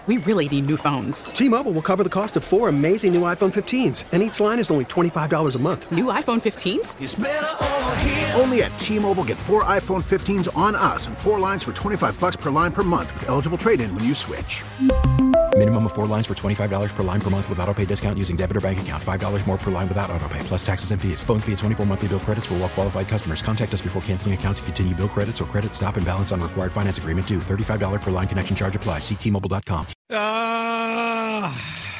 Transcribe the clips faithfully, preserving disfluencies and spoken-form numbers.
we really need new phones. T-Mobile will cover the cost of four amazing new iPhone fifteens, and each line is only twenty-five dollars a month. New iPhone fifteens? It's better over here. Only at T-Mobile, get four iPhone fifteens on us and four lines for twenty-five dollars per line per month with eligible trade-in when you switch. Minimum of four lines for twenty-five dollars per line per month with autopay discount using debit or bank account. five dollars more per line without autopay, plus taxes and fees. Phone fee at twenty-four monthly bill credits for well-qualified customers. Contact us before canceling account to continue bill credits or credit stop and balance on required finance agreement due. thirty-five dollars per line connection charge applies. See T Mobile dot com. Uh,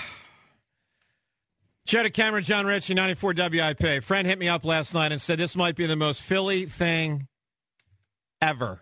Cheddar Cameron, John Ritchie, ninety-four W I P. A friend hit me up last night and said this might be the most Philly thing ever.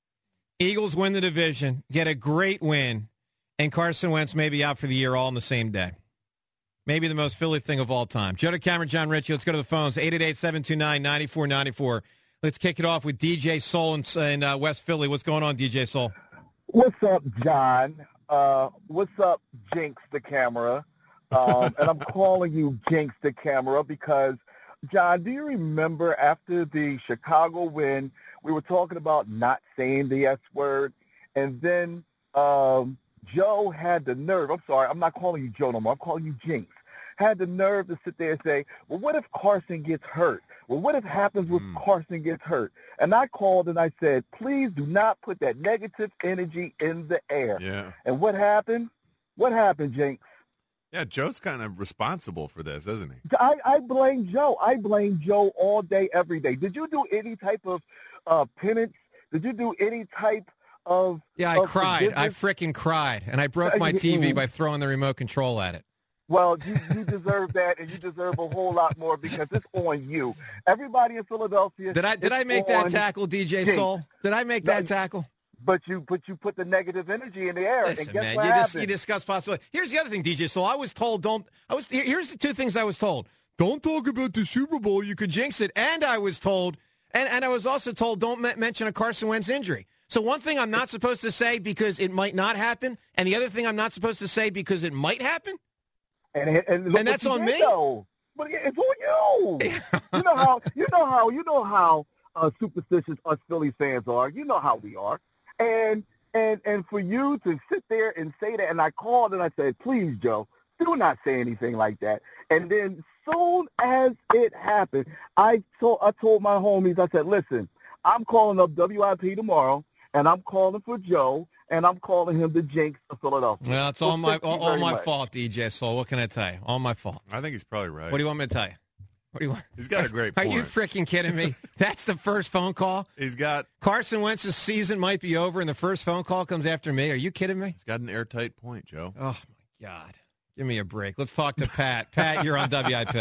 Eagles win the division, get a great win, and Carson Wentz may be out for the year all on the same day. Maybe the most Philly thing of all time. Cheddar Cameron, John Ritchie, let's go to the phones. eight eight eight, seven two nine, nine four nine four. Let's kick it off with D J Soul in, in uh, West Philly. What's going on, D J Soul? What's up, John? Uh, what's up, Jinx the camera? Um, and I'm calling you Jinx the camera because, John, do you remember after the Chicago win, we were talking about not saying the S word, and then um, Joe had the nerve. I'm sorry, I'm not calling you Joe no more. I'm calling you Jinx. Had the nerve to sit there and say, well, what if Carson gets hurt? Well, what if happens if mm. Carson gets hurt? And I called and I said, please do not put that negative energy in the air. Yeah. And what happened? What happened, Jinx? Yeah, Joe's kind of responsible for this, isn't he? I, I blame Joe. I blame Joe all day, every day. Did you do any type of uh, penance? Did you do any type of Yeah, I of cried. I forgiveness? frickin' cried. And I broke my T V by throwing the remote control at it. Well, you, you deserve that, and you deserve a whole lot more because it's on you. Everybody in Philadelphia. Did I did I make that tackle, D J Jinx. Soul? Did I make No, that tackle? But you but you put the negative energy in the air, Listen, and guess man, what you, happened? dis- you discuss possibility. Here's the other thing, D J Soul. I was told don't. I was here- here's the two things I was told. Don't talk about the Super Bowl. You could jinx it. And I was told, and, and I was also told don't me- mention a Carson Wentz injury. So one thing I'm not supposed to say because it might not happen, and the other thing I'm not supposed to say because it might happen. And, and, look And that's what you on did, me? though. But it's on you. you know how you know how you know how uh, superstitious us Philly fans are. You know how we are. And and and for you to sit there and say that, and I called and I said, please, Joe, do not say anything like that. And then soon as it happened, I told I told my homies, I said, listen, I'm calling up W I P tomorrow, and I'm calling for Joe. And I'm calling him the Jinx of Philadelphia. Well, it's all my all, all my much. fault, D J Soul. What can I tell you? All my fault. I think he's probably right. What do you want me to tell you? What do you want? He's got a great Are point. you freaking kidding me? That's the first phone call? He's got Carson Wentz's season might be over, and the first phone call comes after me. Are you kidding me? He's got an airtight point, Joe. Oh, my God. Give me a break. Let's talk to Pat. Pat, you're on W I P.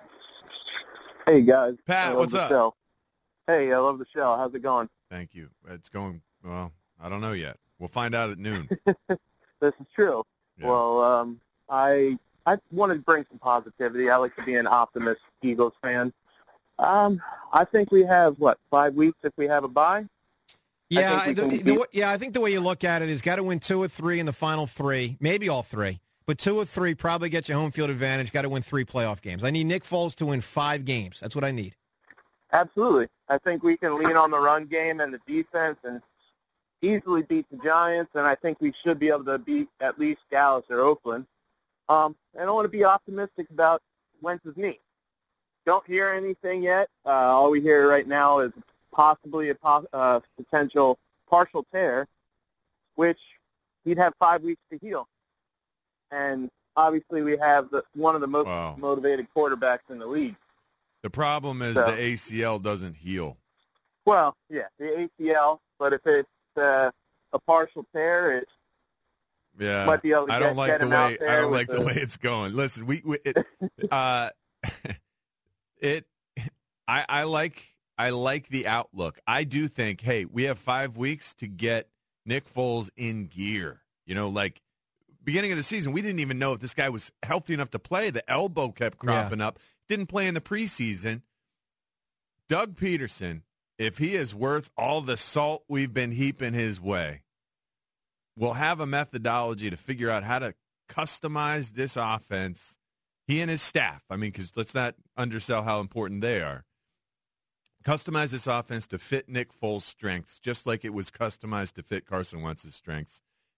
Hey, guys. Pat, I love what's the up? Show. Hey, I love the show. How's it going? Thank you. It's going, well, I don't know yet. We'll find out at noon. This is true. Yeah. Well, um, I I wanted to bring some positivity. I like to be an optimist Eagles fan. Um, I think we have, what, five weeks if we have a bye? Yeah, I think the, we the, can the, yeah. I think the way you look at it is got to win two or three in the final three, maybe all three, but two or three probably get you home field advantage. Got to win three playoff games. I need Nick Foles to win five games. That's what I need. Absolutely. I think we can lean on the run game and the defense and easily beat the Giants, and I think we should be able to beat at least Dallas or Oakland. Um, and I want to be optimistic about Wentz's knee. Don't hear anything yet. Uh, all we hear right now is possibly a po- uh, potential partial tear, which he'd have five weeks to heal. And obviously we have the, one of the most Wow. motivated quarterbacks in the league. The problem is So- the A C L doesn't heal. Well, yeah, the A C L, but if it's uh, a partial tear, it Yeah, might be able to I get, don't like get the him way out there I don't with like the way it's going. Listen, we, we it, uh, it I I like I like the outlook. I do think, hey, we have five weeks to get Nick Foles in gear. You know, like beginning of the season, we didn't even know if this guy was healthy enough to play. The elbow kept cropping Yeah. up. Didn't play in the preseason. Doug Peterson, if he is worth all the salt we've been heaping his way, will have a methodology to figure out how to customize this offense. He and his staff, I mean, because let's not undersell how important they are. Customize this offense to fit Nick Foles' strengths, just like it was customized to fit Carson Wentz's strengths.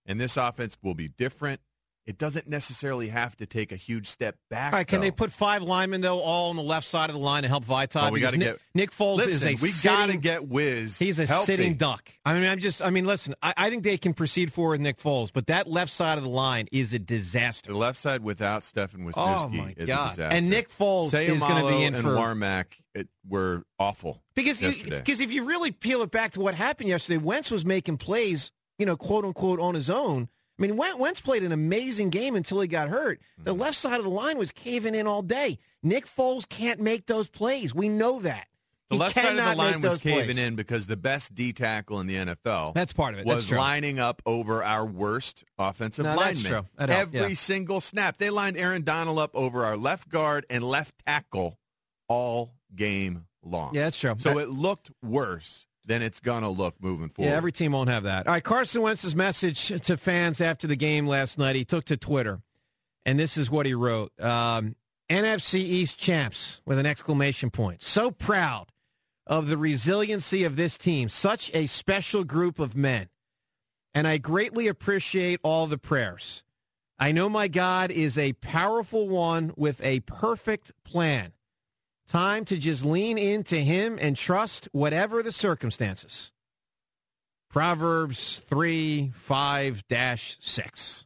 and this offense will be different. It doesn't necessarily have to take a huge step back. All right, can though. they put five linemen, though, all on the left side of the line to help Vaitai? Oh, we Because gotta Nick, get, Nick Foles listen, is a we sitting, got to get Wiz He's a healthy. sitting duck. I mean, I'm just, I mean, listen, I, I think they can proceed forward with Nick Foles, but that left side of the line is a disaster. The left side without Stefan Wisniewski Oh, my is God. a disaster. And Nick Foles is going to be in and for... Warmack it, were awful Because you, yesterday. because if you really peel it back to what happened yesterday, Wentz was making plays, you know, quote unquote, on his own. I mean, Wentz played an amazing game until he got hurt. The left side of the line was caving in all day. Nick Foles can't make those plays. We know that. The He left side of the cannot line make was those caving plays. in because the best D tackle in the N F L That's part of it. That's was true. lining up over our worst offensive No, that's linemen. true. That helped, Every yeah. single snap. They lined Aaron Donald up over our left guard and left tackle all game long. Yeah, that's true. So That- it looked worse than it's going to look moving forward. Yeah, every team won't have that. All right, Carson Wentz's message to fans after the game last night, he took to Twitter, and this is what he wrote. Um, N F C East champs with an exclamation point. So proud of the resiliency of this team. Such a special group of men. And I greatly appreciate all the prayers. I know my God is a powerful one with a perfect plan. Time to just lean into him and trust whatever the circumstances. Proverbs three, five, six.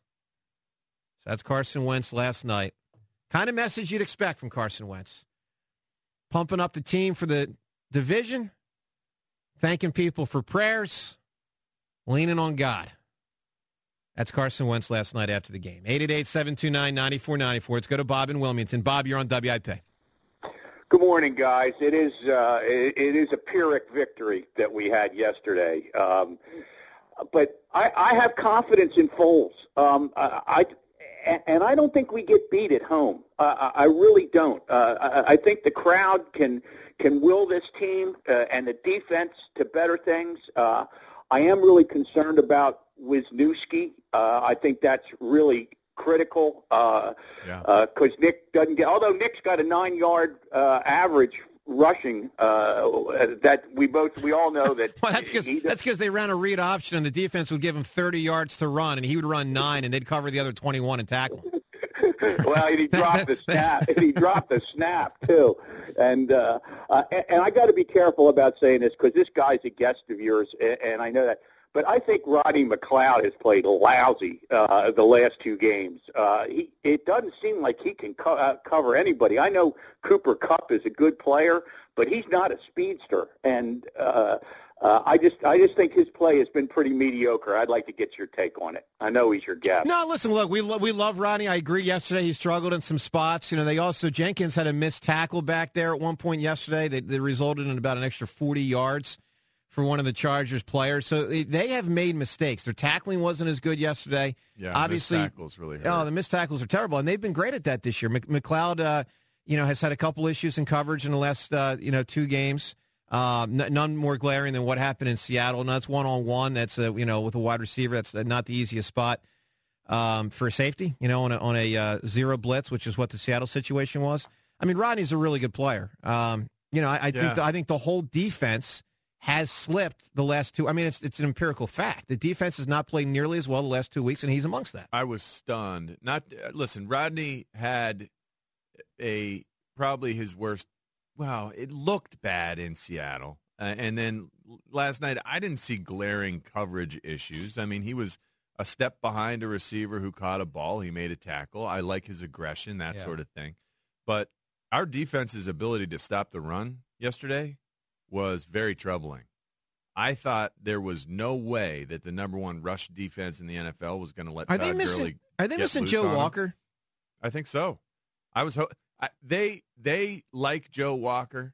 So that's Carson Wentz last night. Kind of message you'd expect from Carson Wentz. Pumping up the team for the division, thanking people for prayers, leaning on God. That's Carson Wentz last night after the game. eight eight eight, seven two nine, nine four nine four. Let's go to Bob in Wilmington. Bob, you're on W I P. Good morning, guys. It is uh, it, it is a Pyrrhic victory that we had yesterday, um, but I, I have confidence in Foles. Um, I, I and I don't think we get beat at home. Uh, I really don't. Uh, I, I think the crowd can can will this team uh, and the defense to better things. Uh, I am really concerned about Wisniewski. Uh, I think that's really critical because Yeah. uh, Nick doesn't get, although Nick's got a nine-yard uh, average rushing uh, that we both, we all know that. Well, that's because he- that's because they ran a read option, and the defense would give him thirty yards to run, and he would run nine, and they'd cover the other twenty-one and tackle him. Well, and he dropped the snap. And he dropped the snap too, and uh, uh, and, and I got to be careful about saying this because this guy's a guest of yours, and, and I know that. But I think Rodney McLeod has played lousy uh, the last two games. Uh, he, it doesn't seem like he can co- uh, cover anybody. I know Cooper Kupp is a good player, but he's not a speedster, and uh, uh, I just I just think his play has been pretty mediocre. I'd like to get your take on it. I know he's your guest. No, listen, look, we lo- we love Rodney. I agree. Yesterday he struggled in some spots. You know, they also Jenkins had a missed tackle back there at one point yesterday that, that resulted in about an extra forty yards for one of the Chargers players. So they, they have made mistakes. Their tackling wasn't as good yesterday. Yeah, obviously, missed tackles really hurt. Oh, the missed tackles are terrible, and they've been great at that this year. Mc, McLeod, uh, you know, has had a couple issues in coverage in the last, uh, you know, two games. Uh, n- none more glaring than what happened in Seattle. And that's one on one. That's uh, you know, with a wide receiver. That's not the easiest spot um, for safety. You know, on a, on a uh, zero blitz, which is what the Seattle situation was. I mean, Rodney's a really good player. Um, you know, I, I Yeah. think the, I think the whole defense has slipped the last two. I mean, it's it's an empirical fact. The defense has not played nearly as well the last two weeks, and he's amongst that. I was stunned. Not uh, listen. Rodney had a probably his worst. Wow, it looked bad in Seattle, uh, and then last night I didn't see glaring coverage issues. I mean, he was a step behind a receiver who caught a ball. He made a tackle. I like his aggression, that Yeah. sort of thing. But our defense's ability to stop the run yesterday was very troubling. I thought there was no way that the number one rush defense in the N F L was going to let Are Todd they missing? Gurley Are they get missing loose Joe on him. Walker? I think so. I was ho- I, they they like Joe Walker,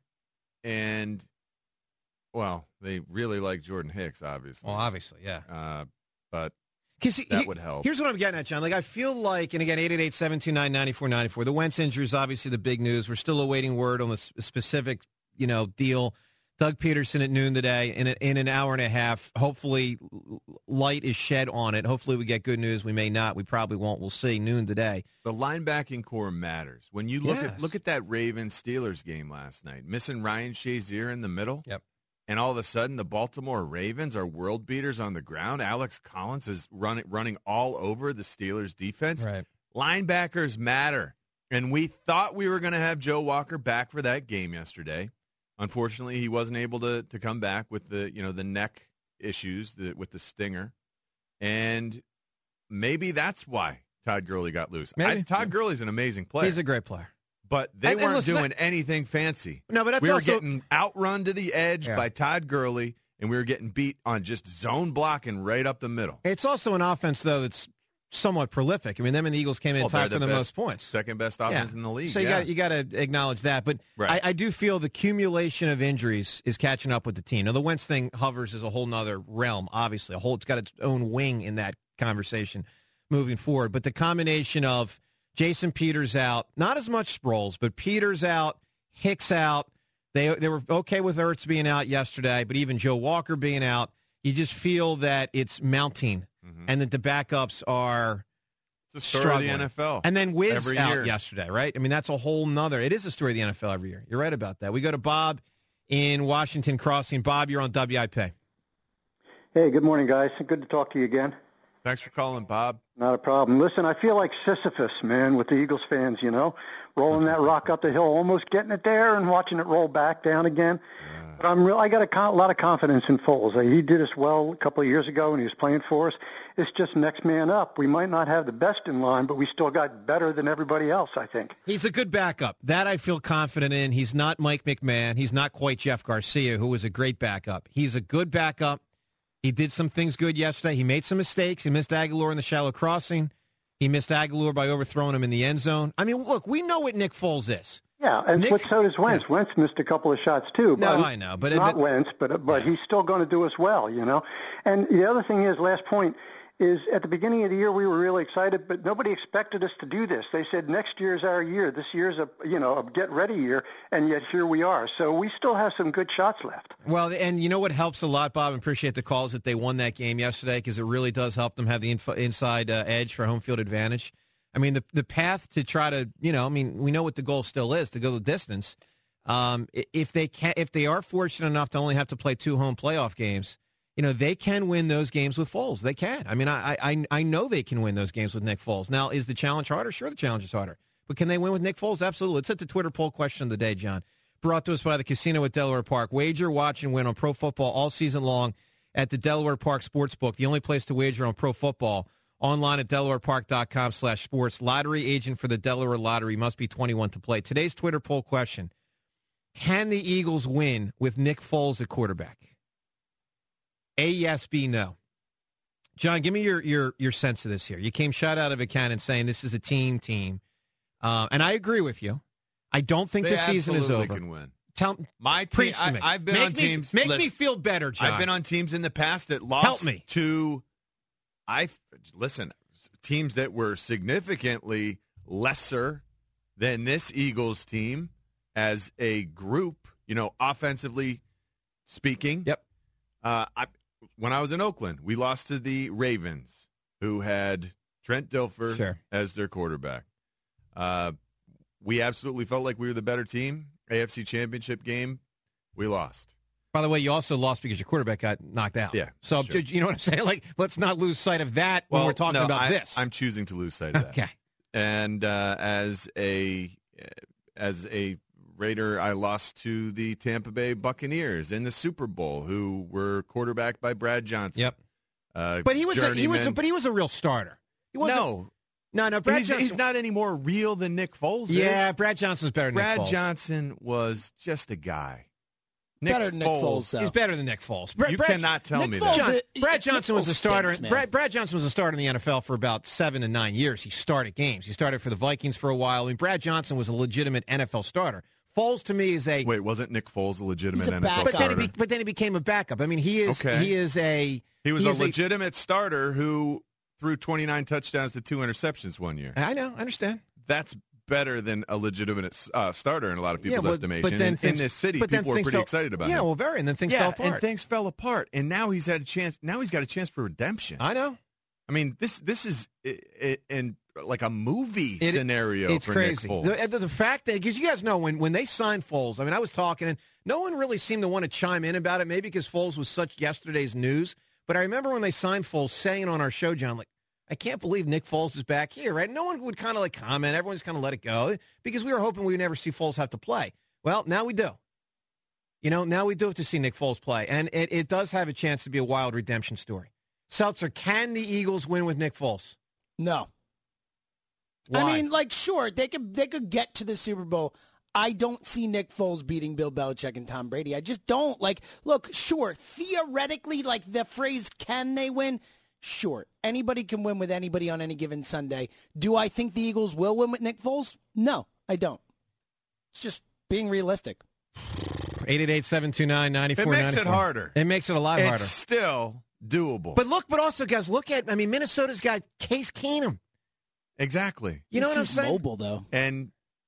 and well, they really like Jordan Hicks, obviously. Well, obviously, yeah. Uh, but Because that would help. Here's what I'm getting at, John. Like, I feel like, and again, eight eight eight, seven two nine, nine four nine four. The Wentz injury is obviously the big news. We're still awaiting word on the s- specific, you know, deal. Doug Peterson at noon today. In, a, in an hour and a half, hopefully l- light is shed on it. Hopefully we get good news. We may not. We probably won't. We'll see. Noon today. The linebacking core matters. When you look Yes. at look at that Ravens Steelers game last night, missing Ryan Shazier in the middle. Yep. and all of a sudden the Baltimore Ravens are world beaters on the ground. Alex Collins is running running all over the Steelers' defense. Right. Linebackers matter, and we thought we were going to have Joe Walker back for that game yesterday. Unfortunately, he wasn't able to to come back with the you know the neck issues the, with the stinger, and maybe that's why Todd Gurley got loose. Maybe. I, Todd yeah. Gurley's an amazing player. He's a great player. But they And- and weren't listen, doing that- anything fancy. No, but that's we were also- getting outrun to the edge Yeah. by Todd Gurley, and we were getting beat on just zone blocking right up the middle. It's also an offense, though, that's somewhat prolific. I mean, them and the Eagles came in Well, tied they're for the best- most points. Second best offense Yeah. in the league. So you yeah. got you got to acknowledge that. But Right. I, I do feel the accumulation of injuries is catching up with the team. Now, the Wentz thing hovers as a whole nother realm, obviously. A whole, it's got its own wing in that conversation moving forward. But the combination of Jason Peters out, not as much Sproles, but Peters out, Hicks out. They they were okay with Ertz being out yesterday, but even Joe Walker being out, you just feel that it's mounting Mhm. and that the backups are It's the story struggling. of the N F L. And then Wiz every out year. yesterday, right? I mean, that's a whole nother. It is a story of the N F L every year. You're right about that. We go to Bob in Washington Crossing. Bob, you're on W I P. Hey, good morning, guys. Good to talk to you again. Thanks for calling, Bob. Not a problem. Listen, I feel like Sisyphus, man, with the Eagles fans, you know, rolling that rock up the hill, almost getting it there and watching it roll back down again. Yeah. But I'm real. I got a con- lot of confidence in Foles. He did us well a couple of years ago when he was playing for us. It's just next man up. We might not have the best in line, but we still got better than everybody else, I think. He's a good backup. That I feel confident in. He's not Mike McMahon. He's not quite Jeff Garcia, who was a great backup. He's a good backup. He did some things good yesterday. He made some mistakes. He missed Aguilar in the shallow crossing. He missed Aguilar by overthrowing him in the end zone. I mean, look, we know what Nick Foles is. Yeah, and Nick, but so does Wentz. Yeah. Wentz missed a couple of shots too. No, but I know, but not it, Wentz, but but he's still going to do us well, you know. And the other thing is, last point is, at the beginning of the year we were really excited, but nobody expected us to do this. They said next year's our year. This year's a you know a get ready year, and yet here we are. So we still have some good shots left. Well, and you know what helps a lot, Bob? I appreciate the calls that they won that game yesterday, because it really does help them have the inf- inside uh, edge for home field advantage. I mean, the the path to try to, you know, I mean, we know what the goal still is, to go the distance. Um, if they can, if they are fortunate enough to only have to play two home playoff games, you know, they can win those games with Foles. They can. I mean, I I I know they can win those games with Nick Foles. Now, is the challenge harder? Sure, the challenge is harder. But can they win with Nick Foles? Absolutely. Let's hit the Twitter poll question of the day, John. Brought to us by the Casino at Delaware Park. Wager, watch, and win on pro football all season long at the Delaware Park Sportsbook, the only place to wager on pro football. Online at delawarepark.com slash sports. Lottery agent for the Delaware Lottery. Must be twenty-one to play. Today's Twitter poll question: can the Eagles win with Nick Foles at quarterback? A, yes, B, no. John, give me your your your sense of this here. You came shot out of a cannon saying this is a team team. Uh, and I agree with you. I don't think they the season is over. Can win. Tell my team. I, me. I've been make on me, teams. Make listen, me feel better, John. I've been on teams in the past that lost Help me. to. I listen. Teams that were significantly lesser than this Eagles team as a group. You know, offensively speaking. Yep. Uh, I, when I was in Oakland, we lost to the Ravens, who had Trent Dilfer sure. as their quarterback. Uh, we absolutely felt like we were the better team. A F C Championship game, we lost. By the way, you also lost because your quarterback got knocked out. Yeah. So, sure. you know what I'm saying? Like, let's not lose sight of that well, when we're talking no, about I, this. I'm choosing to lose sight of that. Okay. And uh, as a as a Raider, I lost to the Tampa Bay Buccaneers in the Super Bowl, who were quarterbacked by Brad Johnson. Yep. Uh, but he was a, he was a, journeyman. but he was a real starter. He wasn't, no. No, no, Brad he's, Johnson. he's not any more real than Nick Foles yeah, is. Brad Johnson was better than Brad Nick Foles. Johnson was just a guy. Nick better than Nick Foles, though. He's better than Nick Foles. Brad, you Brad, cannot tell Nick me Foles that. John, is- Brad Nick Johnson was Foles a starter. stinks, man. Brad, Brad Johnson was a starter in the N F L for about seven to nine years. He started games. He started for the Vikings for a while. I mean, Brad Johnson was a legitimate N F L starter. Foles to me is a Wait, wasn't Nick Foles a legitimate He's a N F L backup. but then, starter? he be, but then he became a backup. I mean, he is Okay. he is a he was he a is legitimate starter who threw twenty-nine touchdowns to two interceptions one year. I know, I understand. That's better than a legitimate uh, starter in a lot of people's yeah, well, estimation. But then in, things, in this city, but then people were things pretty fell, excited about yeah, him. well, very, and then things yeah, fell apart. and things fell apart. And now he's had a chance. Now he's got a chance for redemption. I know. I mean, this this is in like a movie it, scenario it's for crazy. Nick Foles. The, the fact that, because you guys know, when, when they signed Foles, I mean, I was talking, and no one really seemed to want to chime in about it, maybe because Foles was such yesterday's news. But I remember when they signed Foles saying on our show, John, like, I can't believe Nick Foles is back here, right? No one would kind of like comment. Everyone's kind of let it go because we were hoping we would never see Foles have to play. Well, now we do. You know, now we do have to see Nick Foles play, and it, it does have a chance to be a wild redemption story. Seltzer, can the Eagles win with Nick Foles? No. Why? I mean, like, sure, they could they could get to the Super Bowl. I don't see Nick Foles beating Bill Belichick and Tom Brady. I just don't. Like, look, sure, theoretically, like the phrase, can they win? Sure, anybody can win with anybody on any given Sunday. Do I think the Eagles will win with Nick Foles? No, I don't. It's just being realistic. eight eight eight, seven two nine, nine four nine four. It makes it harder. It makes it a lot it's harder. It's still doable. But look, but also, guys, look at, I mean, Minnesota's got Case Keenum. Exactly. You know what I'm He's saying? mobile, though. And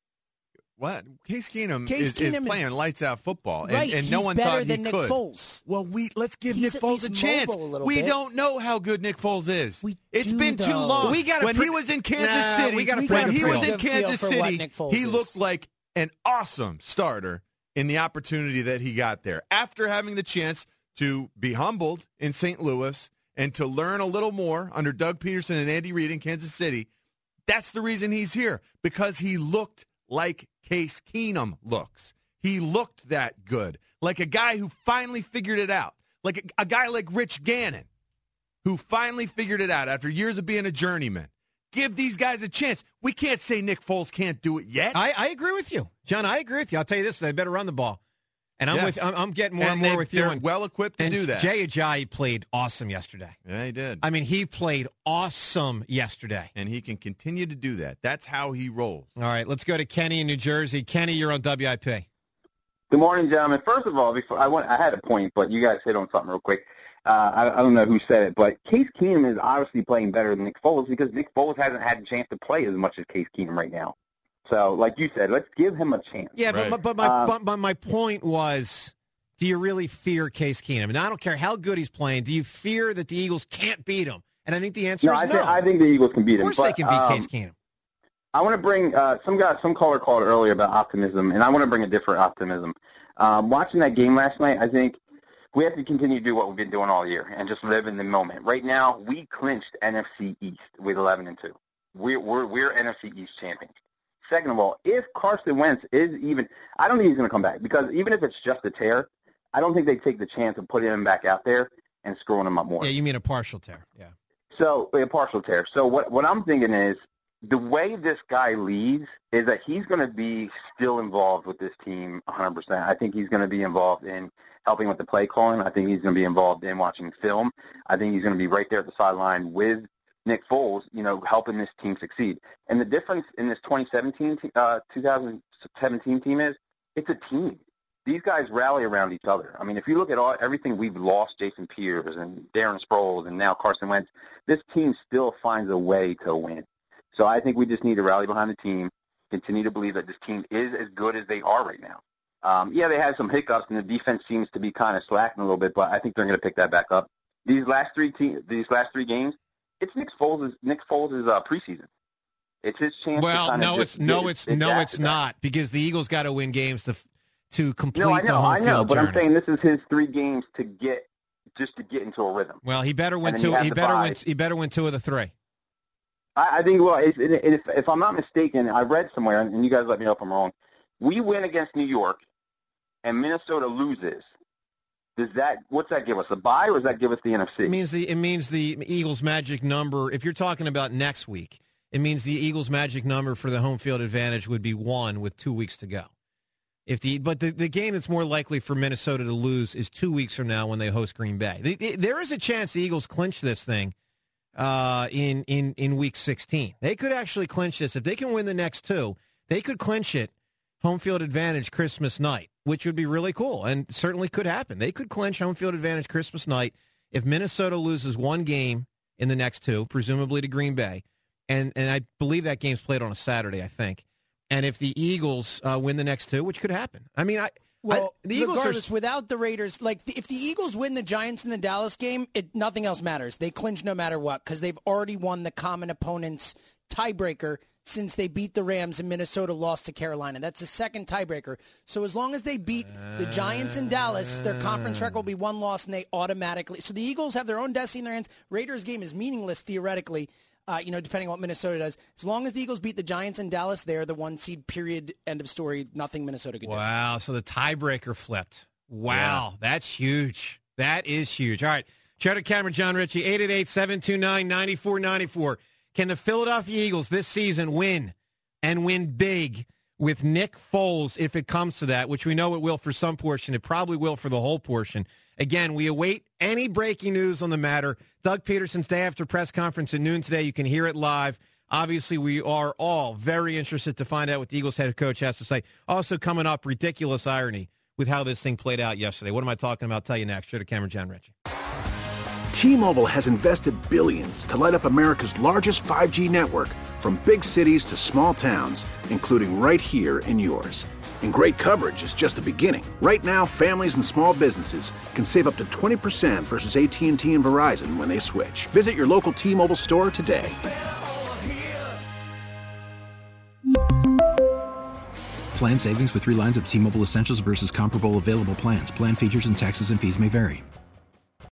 what? Case Keenum, Case is, Keenum is playing lights-out football, right, and, and he's no one better thought he than Nick could. Foles. Well, we let's give He's Nick at Foles a least chance. mobile a little we bit. don't know how good Nick Foles is. We it's do, been too though. long. We gotta when pre- he was in Kansas Nah, City, we gotta We pre- when got a he was pretty in good Kansas feel for what City, Nick Foles he is. looked like an awesome starter in the opportunity that he got there. After having the chance to be humbled in Saint Louis and to learn a little more under Doug Peterson and Andy Reid in Kansas City, that's the reason he's here, because he looked like Case Keenum looks. He looked that good, like a guy who finally figured it out, like a, a guy like Rich Gannon, who finally figured it out after years of being a journeyman. Give these guys a chance. We can't say Nick Foles can't do it yet. I, I agree with you, John. I agree with you. I'll tell you this: they better run the ball, and I'm Yes. with. I'm, I'm getting more and, and more they- with you. They're and, well equipped to and do that. Jay Ajayi played awesome yesterday. Yeah, he did. I mean, he played awesome yesterday. And he can continue to do that. That's how he rolls. All right, let's go to Kenny in New Jersey. Kenny, you're on W I P. Good morning, gentlemen. First of all, before I want, I had a point, but you guys hit on something real quick. Uh, I, I don't know who said it, but Case Keenum is obviously playing better than Nick Foles because Nick Foles hasn't had a chance to play as much as Case Keenum right now. So, like you said, let's give him a chance. Yeah, Right. but, but, my, Um, but, but my point was, do you really fear Case Keenum? And I don't care how good he's playing. Do you fear that the Eagles can't beat him? And I think the answer No, is I, no. think, I think the Eagles can beat of him. course but, they can beat um, Case Keenum. I want to bring uh, some guy, some caller called earlier about optimism, and I want to bring a different optimism. Um, watching that game last night, I think we have to continue to do what we've been doing all year and just live in the moment. Right now, we clinched N F C East with eleven and two. We're we're we're N F C East champions. Second of all, if Carson Wentz is even, I don't think he's going to come back because even if it's just a tear, I don't think they take the chance of putting him back out there and screwing him up more. Yeah, you mean a partial tear. Yeah. So a partial tear. So what what I'm thinking is the way this guy leads is that he's going to be still involved with this team one hundred percent. I think he's going to be involved in helping with the play calling. I think he's going to be involved in watching film. I think he's going to be right there at the sideline with Nick Foles, you know, helping this team succeed. And the difference in this twenty seventeen, uh, twenty seventeen team is it's a team. These guys rally around each other. I mean, if you look at all everything we've lost, Jason Peters and Darren Sproles and now Carson Wentz, this team still finds a way to win. So I think we just need to rally behind the team, continue to believe that this team is as good as they are right now. Um, yeah, they had some hiccups, and the defense seems to be kind of slacking a little bit, but I think they're going to pick that back up. These last three te- these last three games, it's Nick Foles' Nick Foles' uh, preseason. It's his chance. Well, to kind no, of it's just no, get it's his no, act it's back. not because the Eagles got to win games to to complete No, I the know, home I know, field but journey. I'm saying this is his three games to get just to get into a rhythm. Well, he better win And then two. you have He the better bye. win. He better win two of the three. I, I think, well, if, if, if I'm not mistaken, I read somewhere, and you guys let me know if I'm wrong, we win against New York, and Minnesota loses. Does that, what's that give us, a bye, or does that give us the N F C? It means the it means the Eagles' magic number. If you're talking about next week, it means the Eagles' magic number for the home field advantage would be one with two weeks to go. If the but the, the game that's more likely for Minnesota to lose is two weeks from now when they host Green Bay. The, the, there is a chance the Eagles clinch this thing uh, in in in week sixteen. They could actually clinch this if they can win the next two. They could clinch it home field advantage Christmas night, which would be really cool and certainly could happen. They could clinch home field advantage Christmas night if Minnesota loses one game in the next two, presumably to Green Bay, and and I believe that game's played on a Saturday, I think. And if the Eagles uh, win the next two, which could happen. I mean, I, Well, I, the Eagles regardless, are without the Raiders, like the, if the Eagles win the Giants in the Dallas game, it nothing else matters. They clinch no matter what because they've already won the common opponent's tiebreaker since they beat the Rams and Minnesota lost to Carolina. That's the second tiebreaker. So as long as they beat the Giants in Dallas, their conference record will be one loss, and they automatically. So the Eagles have their own destiny in their hands. Raiders game is meaningless theoretically. Uh, you know, depending on what Minnesota does. As long as the Eagles beat the Giants in Dallas, they're the one seed, period, end of story. Nothing Minnesota can do. Wow, so the tiebreaker flipped. Wow, yeah. That's huge. That is huge. All right, Joe DeCamara, John Ritchie, eight eight eight, seven two nine, nine four nine four. Can the Philadelphia Eagles this season win and win big with Nick Foles if it comes to that, which we know it will for some portion. It probably will for the whole portion. Again, we await any breaking news on the matter. Doug Peterson's day after press conference at noon today. You can hear it live. Obviously, we are all very interested to find out what the Eagles head coach has to say. Also coming up, ridiculous irony with how this thing played out yesterday. What am I talking about? I'll tell you next. Joe DeCamara, John Ritchie. T-Mobile has invested billions to light up America's largest five G network, from big cities to small towns, including right here in yours. And great coverage is just the beginning. Right now, families and small businesses can save up to twenty percent versus A T and T and Verizon when they switch. Visit your local T-Mobile store today. Plan savings with three lines of T-Mobile Essentials versus comparable available plans. Plan features and taxes and fees may vary.